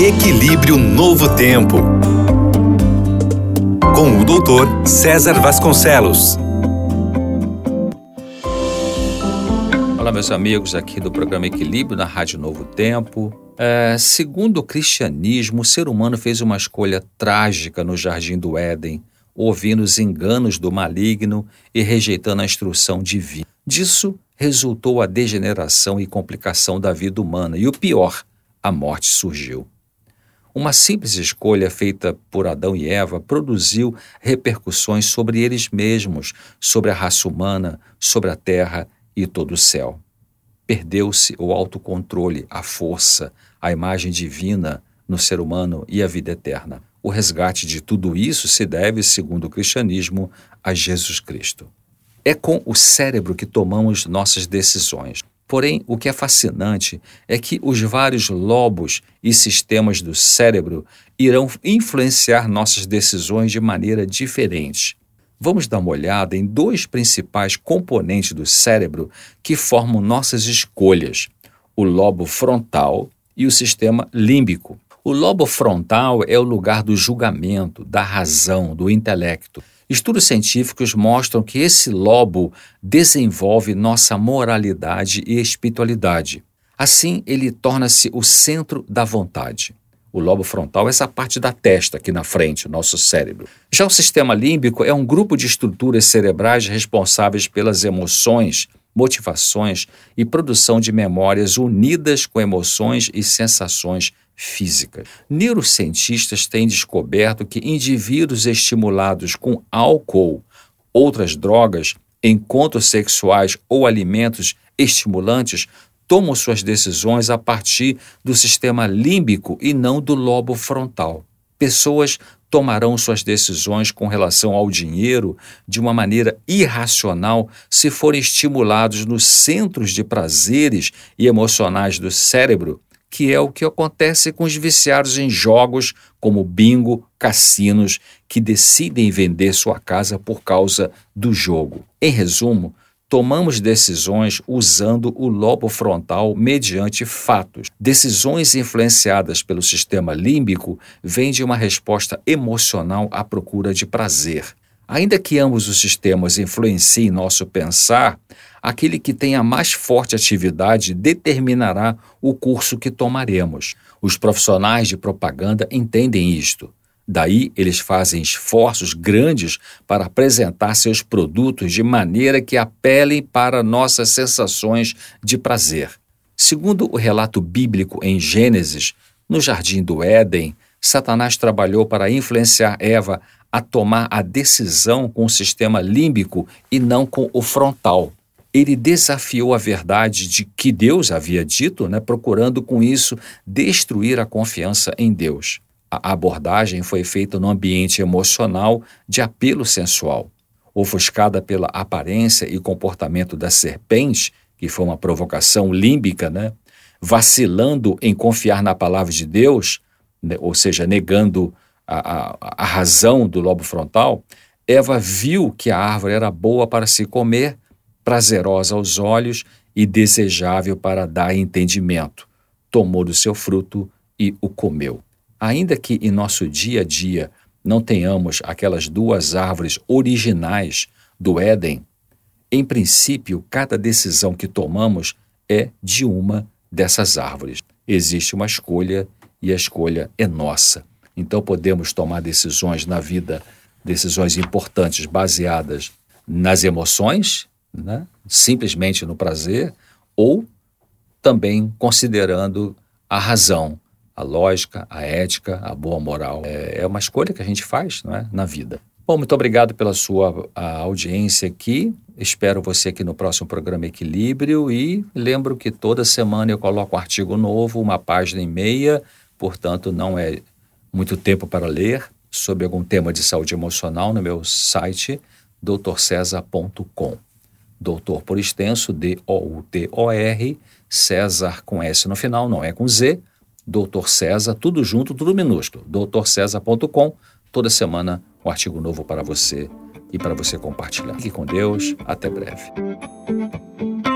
Equilíbrio Novo Tempo, com o Dr. César Vasconcelos. Olá, meus amigos aqui do programa Equilíbrio na Rádio Novo Tempo. Segundo o cristianismo, o ser humano fez uma escolha trágica no Jardim do Éden, ouvindo os enganos do maligno e rejeitando a instrução divina. Disso resultou a degeneração e complicação da vida humana e o pior, a morte surgiu. Uma simples escolha feita por Adão e Eva produziu repercussões sobre eles mesmos, sobre a raça humana, sobre a terra e todo o céu. Perdeu-se o autocontrole, a força, a imagem divina no ser humano e a vida eterna. O resgate de tudo isso se deve, segundo o cristianismo, a Jesus Cristo. É com o cérebro que tomamos nossas decisões. Porém, o que é fascinante é que os vários lobos e sistemas do cérebro irão influenciar nossas decisões de maneira diferente. Vamos dar uma olhada em dois principais componentes do cérebro que formam nossas escolhas: o lobo frontal e o sistema límbico. O lobo frontal é o lugar do julgamento, da razão, do intelecto. Estudos científicos mostram que esse lobo desenvolve nossa moralidade e espiritualidade. Assim, ele torna-se o centro da vontade. O lobo frontal é essa parte da testa aqui na frente, o nosso cérebro. Já o sistema límbico é um grupo de estruturas cerebrais responsáveis pelas emoções, motivações e produção de memórias unidas com emoções e sensações físicas. Neurocientistas têm descoberto que indivíduos estimulados com álcool, outras drogas, encontros sexuais ou alimentos estimulantes tomam suas decisões a partir do sistema límbico e não do lobo frontal. Pessoas tomarão suas decisões com relação ao dinheiro de uma maneira irracional se forem estimulados nos centros de prazeres e emocionais do cérebro, que é o que acontece com os viciados em jogos como bingo, cassinos, que decidem vender sua casa por causa do jogo. Em resumo, tomamos decisões usando o lobo frontal mediante fatos. Decisões influenciadas pelo sistema límbico vêm de uma resposta emocional à procura de prazer. Ainda que ambos os sistemas influenciem nosso pensar, aquele que tem a mais forte atividade determinará o curso que tomaremos. Os profissionais de propaganda entendem isto. Daí, eles fazem esforços grandes para apresentar seus produtos de maneira que apelem para nossas sensações de prazer. Segundo o relato bíblico em Gênesis, no Jardim do Éden, Satanás trabalhou para influenciar Eva a tomar a decisão com o sistema límbico e não com o frontal. Ele desafiou a verdade de que Deus havia dito, procurando com isso destruir a confiança em Deus. A abordagem foi feita no ambiente emocional de apelo sensual. Ofuscada pela aparência e comportamento da serpente, que foi uma provocação límbica, vacilando em confiar na palavra de Deus, ou seja, negando a razão do lobo frontal, Eva viu que a árvore era boa para se comer, prazerosa aos olhos e desejável para dar entendimento. Tomou do seu fruto e o comeu. Ainda que em nosso dia a dia não tenhamos aquelas duas árvores originais do Éden, em princípio, cada decisão que tomamos é de uma dessas árvores. Existe uma escolha e a escolha é nossa. Então podemos tomar decisões na vida, decisões importantes baseadas nas emoções, simplesmente no prazer, ou também considerando a razão, a lógica, a ética, a boa moral. É uma escolha que a gente faz, na vida. Bom, muito obrigado pela sua audiência aqui. Espero você aqui no próximo programa Equilíbrio e lembro que toda semana eu coloco um artigo novo, uma página e meia, portanto não é muito tempo para ler sobre algum tema de saúde emocional no meu site drcesar.com. Doutor por extenso, D-O-U-T-O-R, César com S no final, não é com Z, Dr. César, tudo junto, tudo minúsculo, drcesar.com, toda semana um artigo novo para você e para você compartilhar. Fique com Deus, até breve.